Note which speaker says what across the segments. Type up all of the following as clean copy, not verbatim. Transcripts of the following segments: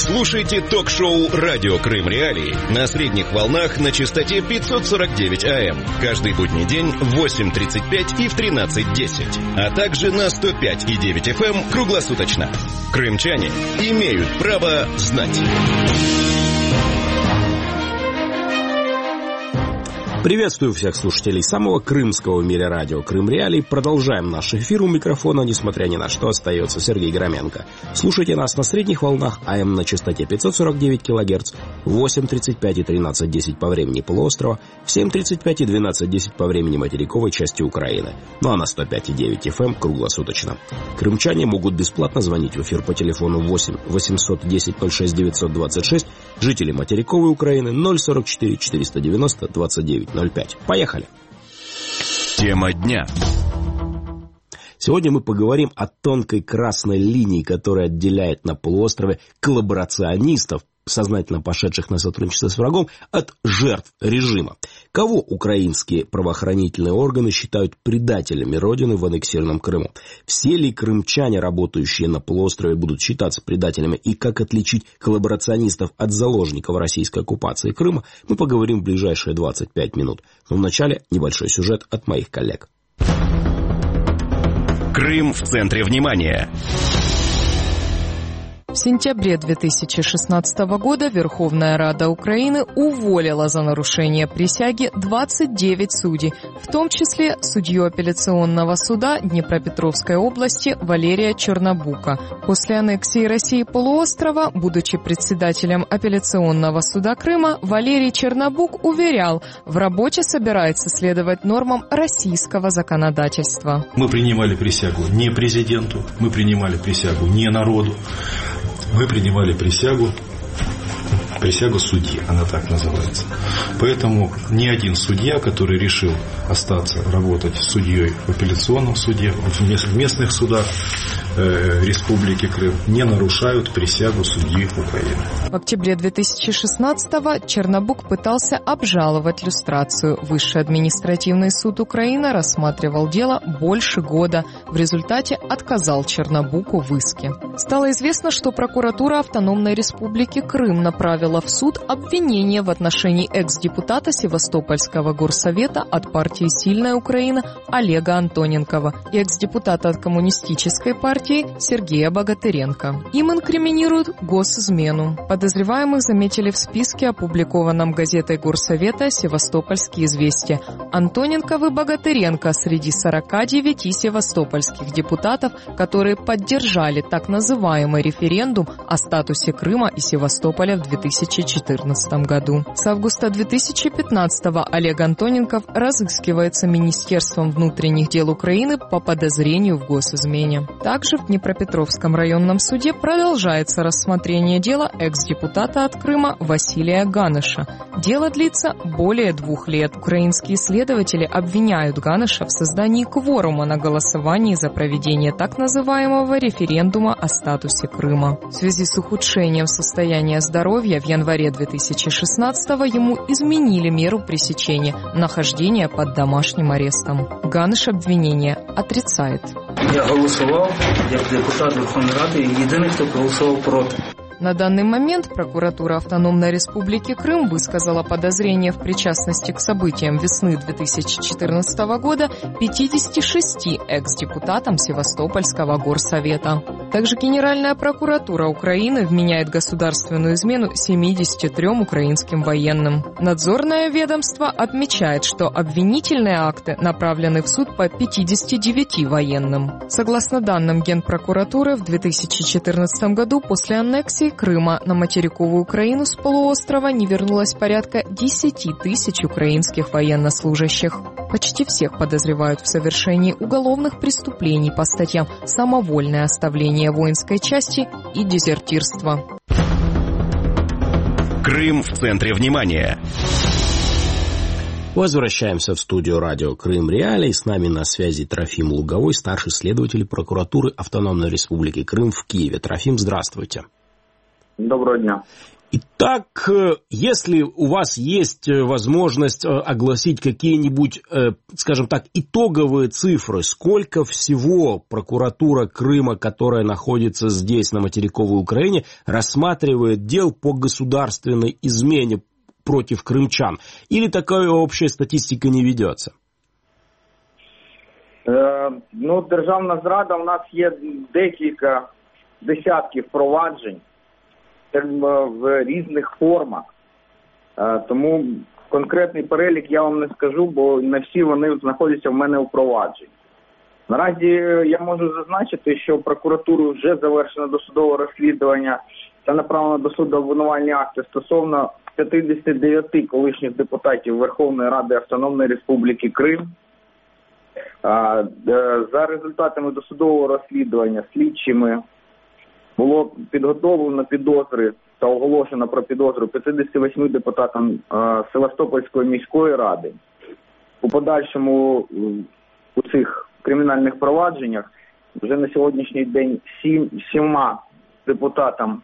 Speaker 1: Слушайте ток-шоу «Радио Крым Реалии» на средних волнах на частоте 549 АМ. Каждый будний день в 8:35 и в 13:10. А также на 105,9 FM круглосуточно. Крымчане имеют право знать.
Speaker 2: Приветствую всех слушателей самого крымского в мире радио «Крым Реалии». Продолжаем наш эфир. У микрофона, несмотря ни на что, остается Сергей Громенко. Слушайте нас на средних волнах АМ на частоте 549 кГц, в 8:35 и 13:10 по времени полуострова, в 7:35 и 12:10 по времени материковой части Украины. Ну а на 105,9 FM круглосуточно. Крымчане могут бесплатно звонить в эфир по телефону 8 810 06 926, жители материковой Украины 044 490 29 05. Поехали.
Speaker 1: Тема дня.
Speaker 2: Сегодня мы поговорим о тонкой красной линии, которая отделяет на полуострове коллаборационистов, сознательно пошедших на сотрудничество с врагом, от жертв режима. Кого украинские правоохранительные органы считают предателями Родины в аннексированном Крыму? Все ли крымчане, работающие на полуострове, будут считаться предателями? И как отличить коллаборационистов от заложников российской оккупации Крыма, мы поговорим в ближайшие 25 минут. Но вначале небольшой сюжет от моих коллег.
Speaker 1: Крым в центре внимания.
Speaker 3: В сентябре 2016 года Верховная Рада Украины уволила за нарушение присяги 29 судей, в том числе судью апелляционного суда Днепропетровской области Валерия Чернобука. После аннексии России полуострова, будучи председателем апелляционного суда Крыма, Валерий Чернобук уверял, в работе собирается следовать нормам российского законодательства.
Speaker 4: Мы принимали присягу не президенту, мы принимали присягу не народу. Мы принимали присягу судьи, она так называется. Поэтому ни один судья, который решил остаться работать судьей в апелляционном суде, в местных судах Республики Крым, не нарушают присягу судьи Украины.
Speaker 3: В октябре 2016-го Чернобук пытался обжаловать люстрацию. Высший административный суд Украины рассматривал дело больше года. В результате отказал Чернобуку в иске. Стало известно, что прокуратура Автономной Республики Крым направила в суд обвинение в отношении экс-депутата Севастопольского горсовета от партии «Сильная Украина» Олега Антоненкова и экс-депутата от Коммунистической партии Сергея Богатыренко. Им инкриминируют госизмену. Подозреваемых заметили в списке, опубликованном газетой Горсовета «Севастопольские известия». Антоненков и Богатыренко среди 49 севастопольских депутатов, которые поддержали так называемый референдум о статусе Крыма и Севастополя в 2014 году. С августа 2015-го Олег Антоненков разыскивается Министерством внутренних дел Украины по подозрению в госизмене. Также в Днепропетровском районном суде продолжается рассмотрение дела экс-депутата от Крыма Василия Ганыша. Дело длится более 2 лет. Украинские следователи обвиняют Ганыша в создании кворума на голосовании за проведение так называемого референдума о статусе Крыма. В связи с ухудшением состояния здоровья в январе 2016-го ему изменили меру пресечения – нахождение под домашним арестом. Ганыш обвинение отрицает.
Speaker 5: Я голосував як депутат Верховної Ради, єдиний, хто проголосував проти.
Speaker 3: На данный момент прокуратура Автономной Республики Крым высказала подозрение в причастности к событиям весны 2014 года 56 экс-депутатам Севастопольского горсовета. Также Генеральная прокуратура Украины вменяет государственную измену 73 украинским военным. Надзорное ведомство отмечает, что обвинительные акты направлены в суд по 59 военным. Согласно данным Генпрокуратуры, в 2014 году после аннексии Крыма на материковую Украину с полуострова не вернулось порядка 10 тысяч украинских военнослужащих. Почти всех подозревают в совершении уголовных преступлений по статьям «Самовольное оставление воинской части» и «Дезертирство».
Speaker 1: Крым в центре внимания.
Speaker 2: Возвращаемся в студию радио «Крым Реалии». С нами на связи Трофим Луговой, старший следователь прокуратуры Автономной Республики Крым в Киеве. Трофим, здравствуйте.
Speaker 6: Доброго дня.
Speaker 2: Итак, если у вас есть возможность огласить какие-нибудь, скажем так, итоговые цифры, сколько всего прокуратура Крыма, которая находится здесь, на материковой Украине, рассматривает дел по государственной измене против крымчан, или такая общая статистика не ведется?
Speaker 6: Державна зрада, у нас є декілька десятків проваджень в різних формах. Тому конкретний перелік я вам не скажу, бо не всі вони знаходяться в мене у провадженні. Наразі я можу зазначити, що прокуратурою вже завершено досудове розслідування та направлено до суду обвинувальні акти стосовно 59 колишніх депутатів Верховної Ради Автономної Республіки Крим. За результатами досудового розслідування слідчими було підготовлено підозри та оголошено про підозру 58 депутатам Севастопольської міської ради. У подальшому у цих кримінальних провадженнях вже на сьогоднішній день 7 депутатам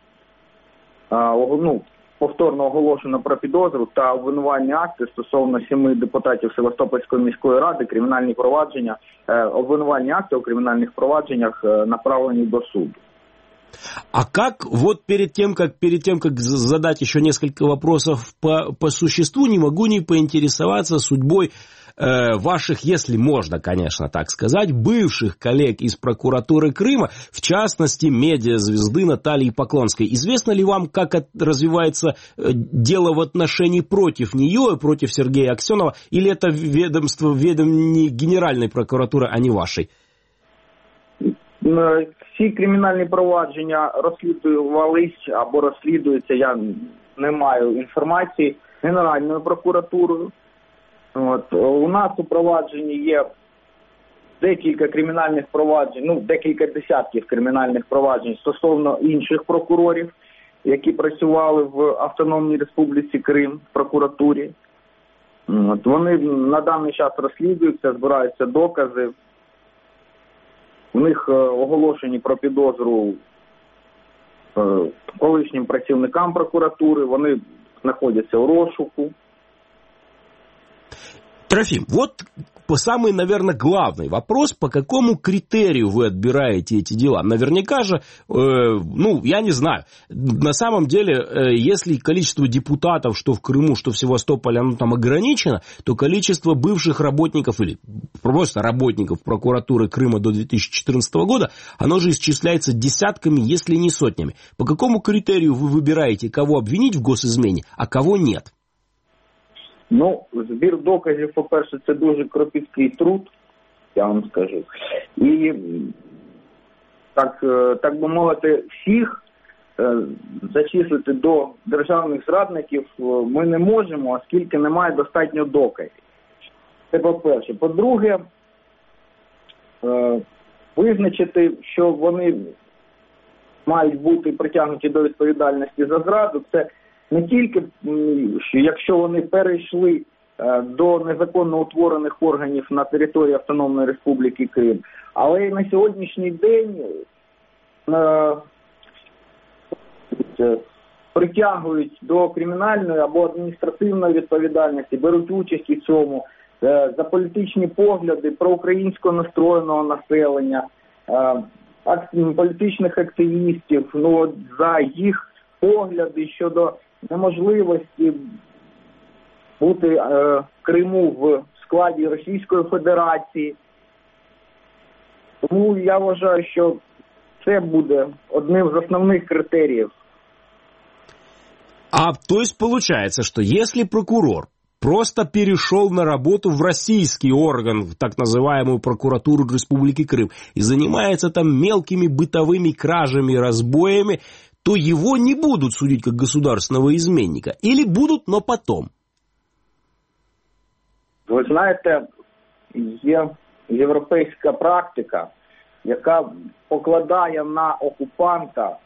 Speaker 6: повторно оголошено про підозру та обвинувальні акти стосовно 7 депутатів Севастопольської міської ради, кримінальні провадження, обвинувальні акти у кримінальних провадженнях направлені до суду.
Speaker 2: А как, вот перед тем, как задать еще несколько вопросов по существу, не могу не поинтересоваться судьбой ваших, если можно, конечно, так сказать, бывших коллег из прокуратуры Крыма, в частности, медиазвезды Натальи Поклонской. Известно ли вам, как развивается дело в отношении против нее, против Сергея Аксенова, или это ведомство Генеральной прокуратуры, а не вашей?
Speaker 6: Всі кримінальні провадження розслідувались або розслідуються, я не маю інформації, Генеральною прокуратурою. У нас у провадженні є декілька кримінальних проваджень, декілька десятків кримінальних проваджень стосовно інших прокурорів, які працювали в Автономній Республіці Крим в прокуратурі. Вони на даний час розслідуються, збираються докази. У них оголошені про підозру колишнім працівникам прокуратури, вони знаходяться у розшуку.
Speaker 2: Трофим, вот самый, наверное, главный вопрос, по какому критерию вы отбираете эти дела? Наверняка же, я не знаю, на самом деле, если количество депутатов, что в Крыму, что в Севастополе, оно там ограничено, то количество бывших работников или просто работников прокуратуры Крыма до 2014 года, оно же исчисляется десятками, если не сотнями. По какому критерию вы выбираете, кого обвинить в госизмене, а кого нет?
Speaker 6: Збір доказів, по-перше, це дуже кропіткий труд, я вам скажу. І, так би мовити, всіх зачислити до державних зрадників ми не можемо, оскільки немає достатньо доказів. Це по-перше. По-друге, визначити, що вони мають бути притягнуті до відповідальності за зраду, це не тільки, якщо вони перейшли до незаконно утворених органів на території Автономної Республіки Крим, але й на сьогоднішній день притягують до кримінальної або адміністративної відповідальності, беруть участь у цьому за політичні погляди проукраїнсько настроєного населення, політичних активістів, за їх погляди щодо неможливості бути в Криму в складі Російської Федерації. Тому я вважаю, що це буде одним з основних критериев.
Speaker 2: То есть получается, что если прокурор просто перешел на работу в российский орган, в так называемую прокуратуру Республики Крым, и занимается там мелкими бытовыми кражами, разбоями, то его не будут судить как государственного изменника. Или будут, но потом.
Speaker 6: Ви знаєте, є європейська практика, яка покладає на окупанта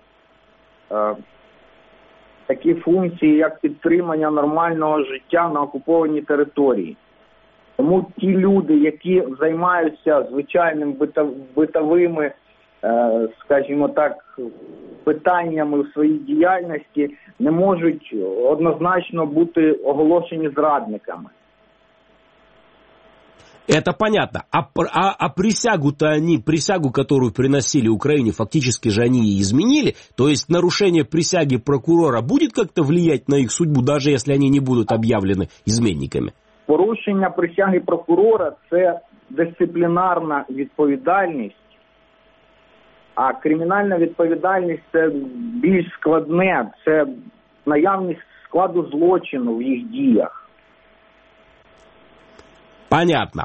Speaker 6: такі функції, як підтримання нормального життя на окупованій території. Тому ті люди, які займаються звичайним битовими, скажімо так, питаннями в своїй діяльності не можуть однозначно бути оголошені зрадниками.
Speaker 2: Это понятно. А присягу-то присягу, которую приносили Украине, фактически же они и изменили. То есть нарушение присяги прокурора будет как-то влиять на их судьбу, даже если они не будут объявлены изменниками?
Speaker 6: Порушення присяги прокурора – це дисциплінарна відповідальність, а кримінальна відповідальність – це більш складне, це наявність складу злочину в їх діях.
Speaker 2: Понятно.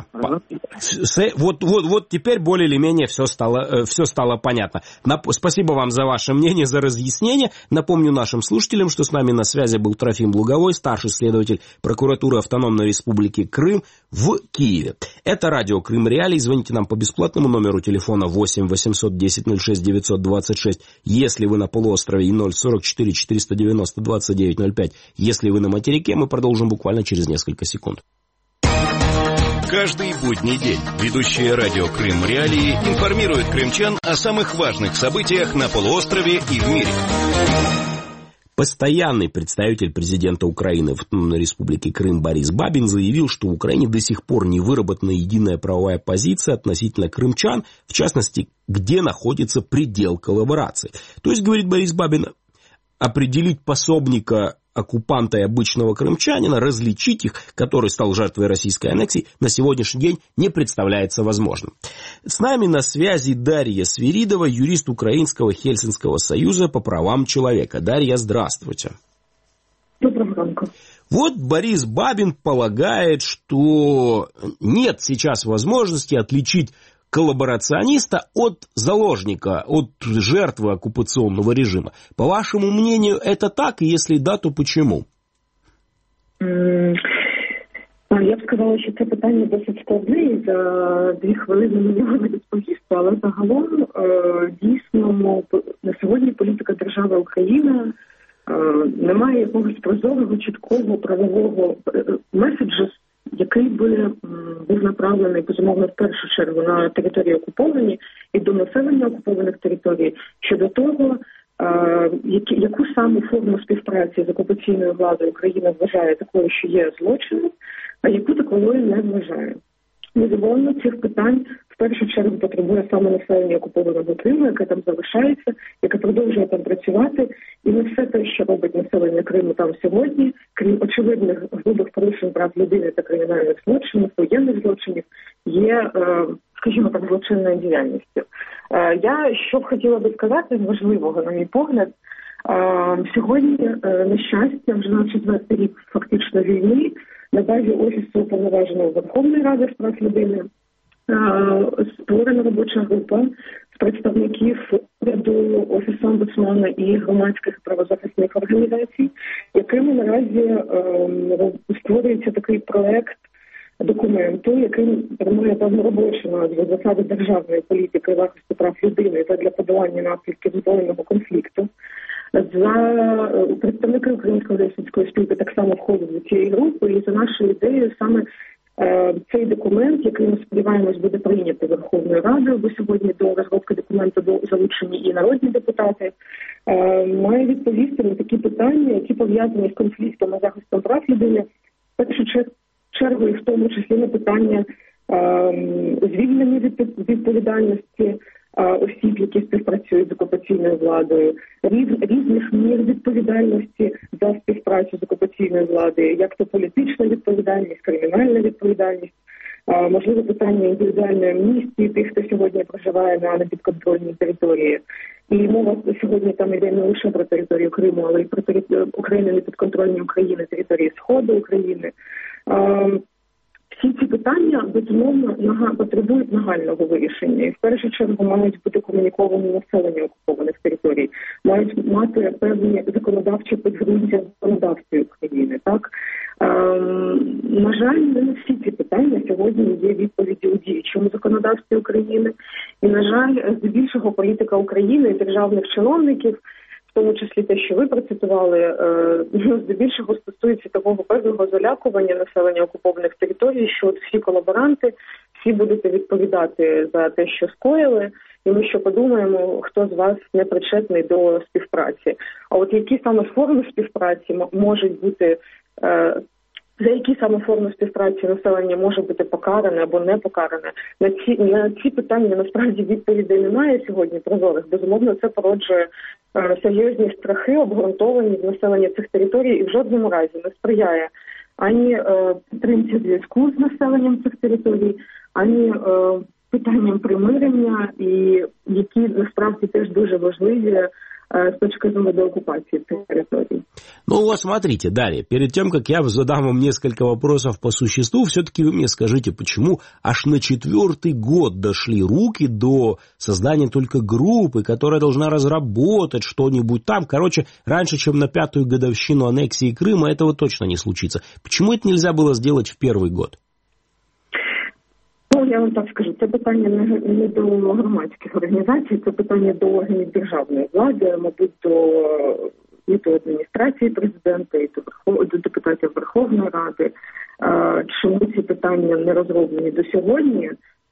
Speaker 2: Вот теперь более или менее все стало понятно. Спасибо вам за ваше мнение, за разъяснение. Напомню нашим слушателям, что с нами на связи был Трофим Луговой, старший следователь прокуратуры Автономной Республики Крым в Киеве. Это радио Крым Реалии. Звоните нам по бесплатному номеру телефона 8 810 06 926, если вы на полуострове, и 044 490 2905, если вы на материке. Мы продолжим буквально через несколько секунд.
Speaker 1: Каждый будний день ведущие радио Крым Реалии информируют крымчан о самых важных событиях на полуострове и в мире.
Speaker 2: Постоянный представитель президента Украины в Автономной Республике Крым Борис Бабин заявил, что в Украине до сих пор не выработана единая правовая позиция относительно крымчан, в частности, где находится предел коллаборации. То есть, говорит Борис Бабин, определить пособника оккупанта и обычного крымчанина, различить их, который стал жертвой российской аннексии, на сегодняшний день не представляется возможным. С нами на связи Дарья Свиридова, юрист Украинского Хельсинского союза по правам человека. Дарья, здравствуйте.
Speaker 7: Доброго ранку.
Speaker 2: Вот Борис Бабин полагает, что нет сейчас возможности отличить коллаборациониста от заложника, от жертвы оккупационного режима. По вашему мнению, это так? И если да, то почему?
Speaker 7: Я б сказала, що це питання досить складне, і за 2 хвилини на нього не відповісти, але загалом дійсно на сьогодні політика держави Україна немає якогось прозорого, чіткого правового меседжу, який би був направлений, безумовно, в першу чергу на території окуповані і до населення окупованих територій, щодо того, яку саму форму співпраці з окупаційною владою Україна вважає такою, що є злочином, а яку таковою не вважає. Безумовно, цих питань в першу чергу потребує саме населення окупованого Криму, яке там залишається, яке продовжує там працювати. І не все те, що робить населення Криму там сьогодні, крім очевидних грубих порушень прав людини та кримінальних злочинів, воєнних злочинів, є, скажімо так, злочинною діяльністю. Я що б хотіла би сказати важливого, на мій погляд, сьогодні, на щастя, вже на 4-й рік фактично війни, на базі Офісу Уповноваженого Верховної Ради з прав людини створена робоча група з представників уряду, Офісу омбудсмана і громадських правозахисних організацій, якими наразі створюється такий проект документу, який тримає певну робочу назву «Засади державної політики захисту прав людини та для подолання наслідків збройного конфлікту». Представники Української Хельсинської спілки так само входять до цієї групи, і за нашою ідеєю саме цей документ, який ми сподіваємось буде прийнятий Верховною Радою, бо сьогодні до розробки документу залучені і народні депутати, має відповісти на такі питання, які пов'язані з конфліктом і захистом прав людини, в першу чергу і в тому числі на питання звільнення від відповідальності осіб, які співпрацюють з окупаційною владою, різних мір відповідальності за співпрацю з окупаційною владою, як то політична відповідальність, кримінальна відповідальність, можливо, питання індивідуальної амністії тих, хто сьогодні проживає на непідконтрольній території. І мова сьогодні там йде не лише про територію Криму, але й про Україну непідконтрольні України, території Сходу України. Всі ці питання, безумовно, потребують нагального вирішення. І в першу чергу мають бути комуніковані населення окупованих територій, мають мати певні законодавчі підґрунтя в законодавстві України. Так? На жаль, не на всі ці питання сьогодні є відповіді у діючому законодавстві України. І, на жаль, здебільшого політика України і державних чиновників, в тому числі те, що ви процитували, здебільшого стосується такого певного залякування населення окупованих територій, що от всі колаборанти, всі будете відповідати за те, що скоїли, і ми ще подумаємо, хто з вас не причетний до співпраці. А от які саме форми співпраці можуть бути, за які саме форми співпраці населення може бути покаране або не покаране, на ці питання насправді відповідей немає сьогодні прозорих. Безумовно, це породжує серйозні страхи, обґрунтовані в населення цих територій, і в жодному разі не сприяє ані підтримці зв'язку з населенням цих територій, ані питанням примирення, і які насправді теж дуже важливі с точки зрения деоккупации территорий.
Speaker 2: Ну вот смотрите, далее, перед тем, как я задам вам несколько вопросов по существу, все-таки вы мне скажите, почему аж на 4-й год дошли руки до создания только группы, которая должна разработать что-нибудь там. Короче, раньше, чем на 5-ю годовщину аннексии Крыма, этого точно не случится. Почему это нельзя было сделать в первый год?
Speaker 7: Ну, я вам так скажу, це питання не до громадських організацій, це питання до органів державної влади, мабуть, і до адміністрації президента, і до депутатів Верховної Ради. Чому ці питання не розроблені до сьогодні?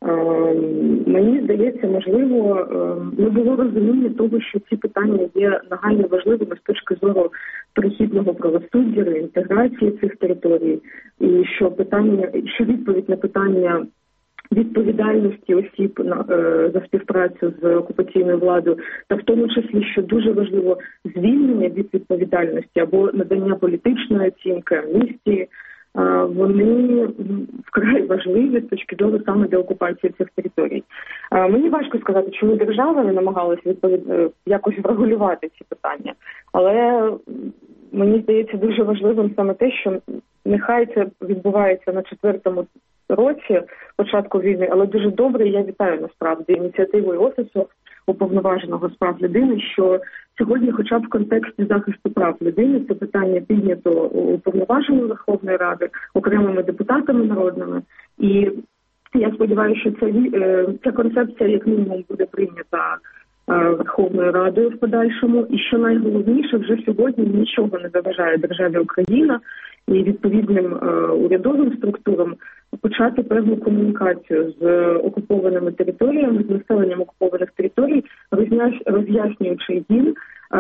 Speaker 7: Мені здається, можливо, не було розуміння того, що ці питання є нагально важливими з точки зору перехідного правосуддя, реінтеграції цих територій, і що відповідь на питання відповідальності осіб за співпрацю з окупаційною владою, та в тому числі, що дуже важливо, звільнення від відповідальності або надання політичної оцінки, амністії, вони вкрай важливі з точки зору саме деокупації цих територій. Мені важко сказати, чому держава не намагалася якось врегулювати ці питання, але мені здається дуже важливим саме те, що нехай це відбувається на 4-му році початку війни, але дуже добре, я вітаю насправді ініціативою Офісу Уповноваженого з прав людини, що сьогодні хоча б в контексті захисту прав людини це питання піднято Уповноваженою Верховної Ради, окремими депутатами народними, і я сподіваюся, що ця концепція як мінімум буде прийнята Верховною Радою в подальшому, і що найголовніше, вже сьогодні нічого не заважає державі Україна і відповідним урядовим структурам почати певну комунікацію з окупованими територіями, з населенням окупованих територій, роз'яснюючи їм,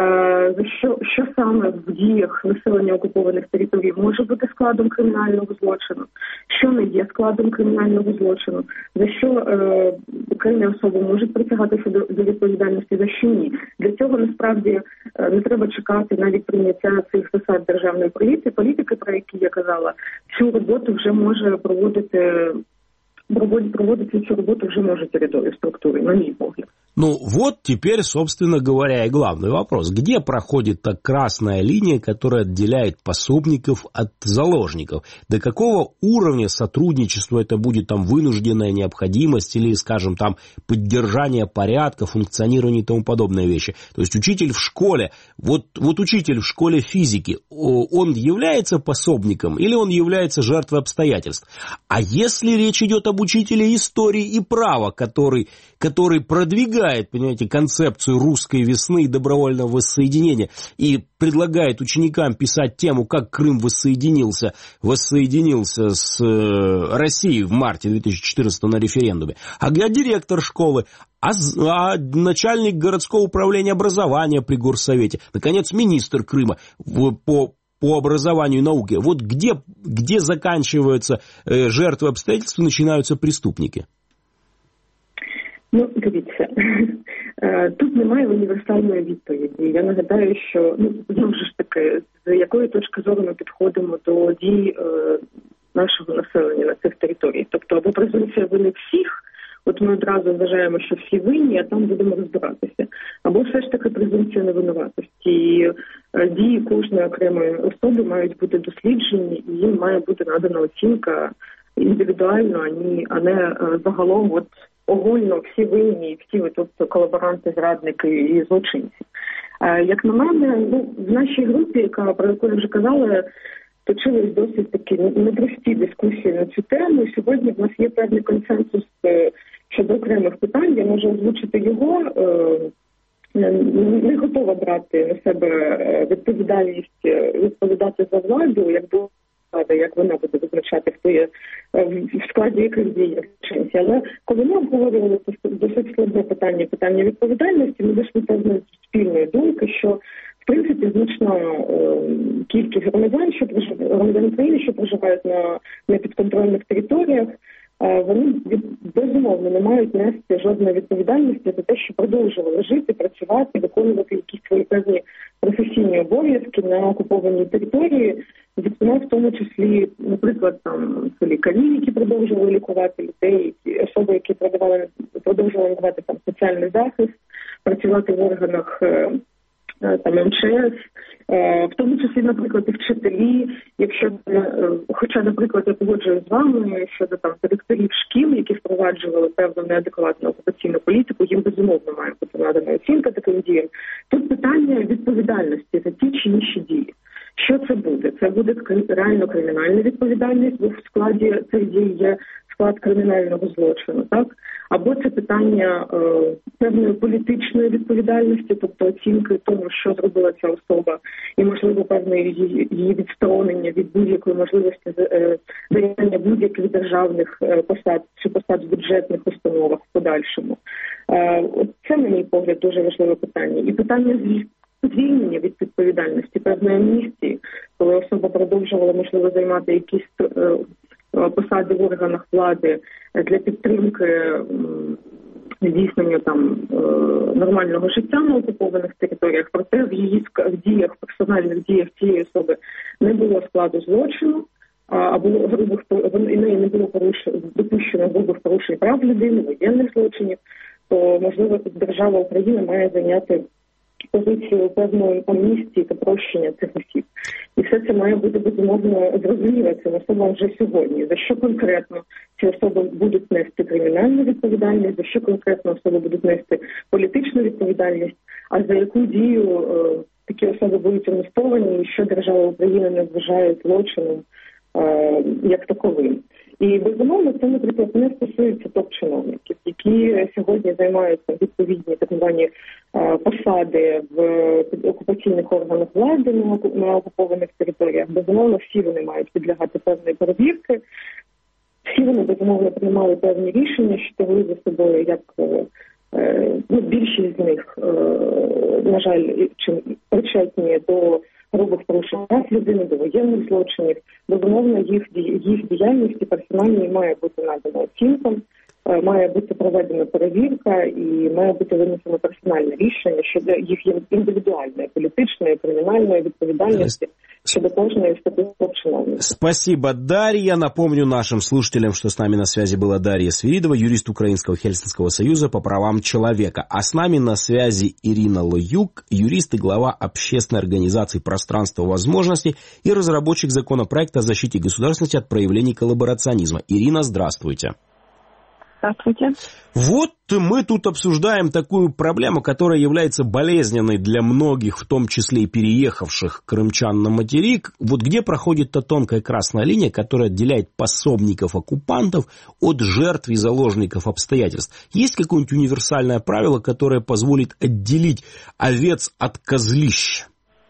Speaker 7: що саме в діях населення окупованих територій може бути складом кримінального злочину, що не є складом кримінального злочину, за що окремі особи можуть притягатися до відповідальності, за що ні. Для цього насправді не треба чекати навіть прийняття цих засад державної політики, про які я казала. Цю роботу вже може проводити цю роботу вже можуть рядові структури, на мій погляд.
Speaker 2: Ну вот теперь, собственно говоря, и главный вопрос. Где проходит та красная линия, которая отделяет пособников от заложников? До какого уровня сотрудничества это будет там вынужденная необходимость или, скажем, там поддержание порядка, функционирование и тому подобные вещи? То есть учитель в школе, вот учитель в школе физики, он является пособником или он является жертвой обстоятельств? А если речь идет об учителе истории и права, который продвигает, понимаете, концепцию русской весны и добровольного воссоединения и предлагает ученикам писать тему, как Крым воссоединился с Россией в марте 2014 на референдуме. А директор школы, а начальник городского управления образования при горсовете, наконец, министр Крыма по образованию и науке. Вот где заканчиваются жертвы обстоятельств и начинаются преступники?
Speaker 7: Ну, дивіться, тут немає універсальної відповіді. Я нагадаю, що, знову ж таки, з якої точки зору ми підходимо до дій нашого населення на цих територіях. Тобто, або презумпція вини всіх, от ми одразу вважаємо, що всі винні, а там будемо розбиратися. Або все ж таки презумпція невинуватості. І дії кожної окремої особи мають бути досліджені, і їм має бути надана оцінка індивідуально, а не загалом огульно всі винні, всі тобто колаборанти, зрадники і злочинці. Як на мене, в нашій групі, про яку я вже казала, точились досить такі непрості дискусії на цю тему. Сьогодні в нас є певний консенсус щодо окремих питань. Я можу озвучити його. Не готова брати на себе відповідальність відповідати за владу, якби рада, як вона буде визначати, хто є в складі яких дій злочинці. Але коли ми обговорювали досить складне питання відповідальності, ми дійшли певної спільної думки, що в принципі значна кількість громадян України, що проживають на непідконтрольних територіях, вони безумовно не мають нести жодної відповідальності за те, що продовжували жити, працювати, виконувати якісь свої певні професійні обов'язки на окупованій території, в тому числі, наприклад, там лікарі, які продовжували лікувати людей, особи, які продовжували надавати там соціальний захист, працювати в органах там МЧС, в тому числі, наприклад, і вчителі, хоча, наприклад, я погоджуюсь з вами щодо там директорів шкіл, які впроваджували певну неадекватну окупаційну політику, їм безумовно має бути надана оцінка таким діям. Тут питання відповідальності за ті чи інші дії. Що це буде? Це буде реально кримінальна відповідальність, бо в складі цих дій є склад кримінального злочину, так? Або це питання певної політичної відповідальності, тобто оцінки того, що зробила ця особа, і, можливо, певне її відсторонення від будь-якої можливості зайняння будь-яких державних посад чи посад в бюджетних установах в подальшому. Це, на мій погляд, дуже важливе питання. І питання звільнення від відповідальності, певної амністії, коли особа продовжувала, можливо, займати якісь посади в органах влади для підтримки здійснення там нормального життя на окупованих територіях, проте в її діях, персональних діях цієї особи не було складу злочину, а було неї не було допущено грубих порушень прав людини, воєнних злочинів, то, можливо, держава Україна має зайняти позицію певної амністії та прощення цих осіб. І все це має бути, безумовно, зрозуміло цим особам вже сьогодні. За що конкретно ці особи будуть нести кримінальну відповідальність, за що конкретно особи будуть нести політичну відповідальність, а за яку дію такі особи будуть амністовані, і що держава України не вважає злочином як таковим. І, безумовно, це, наприклад, не стосується топ-чиновників, які сьогодні займаються відповідні так звані посади в окупаційних органах влади на окупованих територіях. Безумовно, всі вони мають підлягати певної перевірки, всі вони, безумовно, приймали певні рішення, що тягли за собою, як більшість з них, на жаль, причетні до грубих порушень прав людини, до воєнних злочинів. Безумовно, їх діяльності персональній має бути надана оцінка, має бути проведена перевірка і має бути винесено персональне рішення щодо їх індивідуальної, політичної, кримінальної відповідальності щодо кожної статті чиновника.
Speaker 2: Спасибо, Дарья. Напомню нашим слушателям, что с нами на связи была Дарья Свиридова, юрист Украинского Хельсинского союза по правам человека. А с нами на связи Ирина Лоюк, юрист и глава общественной организации «Пространство возможностей» и разработчик законопроекта о защите государственности от проявлений коллаборационизма. Ирина, здравствуйте.
Speaker 8: Здравствуйте.
Speaker 2: Вот мы тут обсуждаем такую проблему, которая является болезненной для многих, в том числе и переехавших крымчан на материк. Вот где проходит та тонкая красная линия, которая отделяет пособников-оккупантов от жертв и заложников обстоятельств? Есть какое-нибудь универсальное правило, которое позволит отделить овец от козлищ?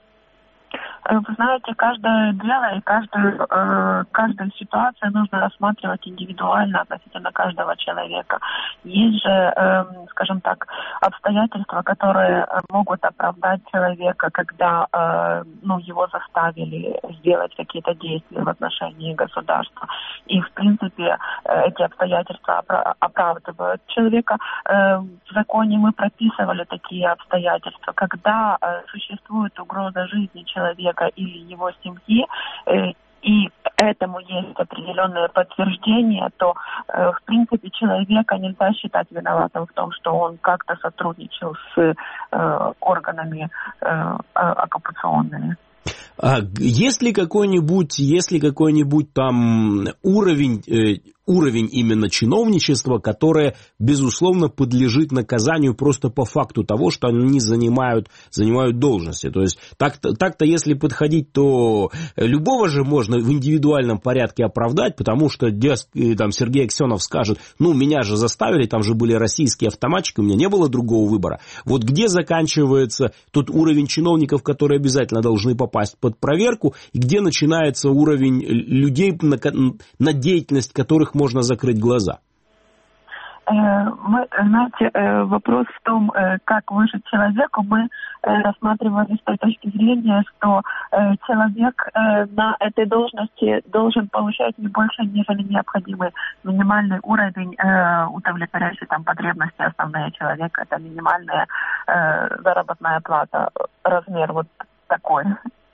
Speaker 8: Вы знаете, каждое дело и каждую ситуацию нужно рассматривать индивидуально относительно каждого человека. Есть же, скажем так, обстоятельства, которые могут оправдать человека, когда его заставили сделать какие-то действия в отношении государства. И, в принципе, эти обстоятельства оправдывают человека. В законе мы прописывали такие обстоятельства, когда существует угроза жизни человека или его семьи, и этому есть определенное подтверждение, то, в принципе, человека нельзя считать виноватым в том, что он как-то сотрудничал с органами оккупационными.
Speaker 2: Есть ли какой-нибудь там уровень именно чиновничества, которое, безусловно, подлежит наказанию просто по факту того, что они занимают должности? То есть так-то, если подходить, то любого же можно в индивидуальном порядке оправдать, потому что там Сергей Аксенов скажет, меня же заставили, там же были российские автоматчики, у меня не было другого выбора. Вот где заканчивается тот уровень чиновников, которые обязательно должны попасть под под проверку, и где начинается уровень людей, на деятельность которых можно закрыть глаза?
Speaker 8: Мы, знаете, вопрос в том, как выжить человеку, мы рассматривали с той точки зрения, что человек на этой должности должен получать не больше, нежели необходимый минимальный уровень, удовлетворяющий там потребности основные человека. Это минимальная заработная плата, размер вот такой.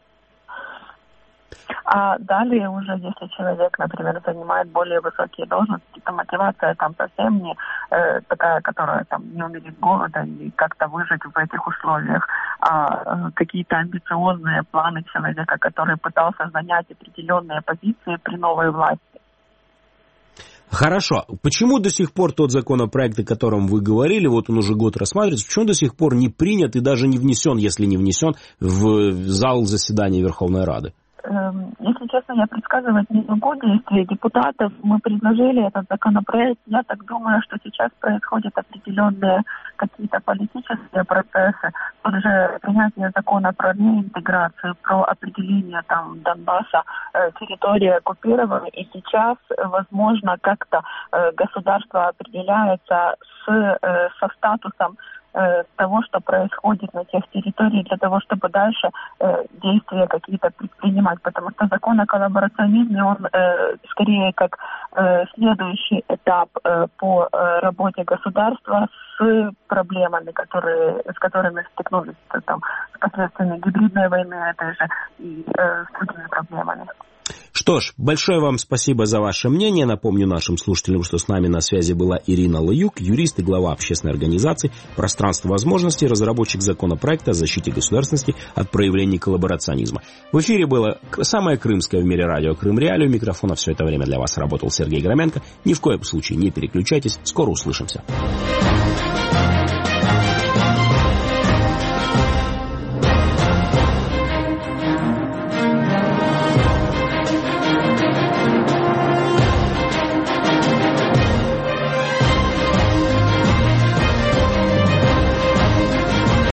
Speaker 8: А далее уже, если человек, например, занимает более высокие должности, то мотивация там совсем не такая, которая там не умереть голода и как-то выжить в этих условиях, а какие-то амбициозные планы человека, который пытался занять определенные позиции при новой власти.
Speaker 2: Хорошо. Почему до сих пор тот законопроект, о котором вы говорили, вот он уже год рассматривается, почему до сих пор не принят и даже не внесен, если не внесен, в зал заседания Верховной Рады?
Speaker 8: Если честно, я предсказывать не могу действия депутатов. Мы предложили этот законопроект. Я так думаю, что сейчас происходят определенные какие-то политические процессы. Тут же принятие закона про реинтеграцию, про определение там Донбасса, территории оккупированной. И сейчас, возможно, как-то государство определяется со статусом того, что происходит на тех территориях, для того, чтобы дальше действия какие-то предпринимать. Потому что закон о коллаборационизме, он скорее как следующий этап по работе государства с проблемами, с которыми столкнулись там, с последствиями гибридной войны, этой же, и с другими проблемами.
Speaker 2: Что ж, большое вам спасибо за ваше мнение. Напомню нашим слушателям, что с нами на связи была Ирина Лаюк, юрист и глава общественной организации «Пространство возможностей», разработчик законопроекта о защите государственности от проявлений коллаборационизма. В эфире было самое крымское в мире радио «Крым Реалии». У микрофона все это время для вас работал Сергей Громенко. Ни в коем случае не переключайтесь. Скоро услышимся.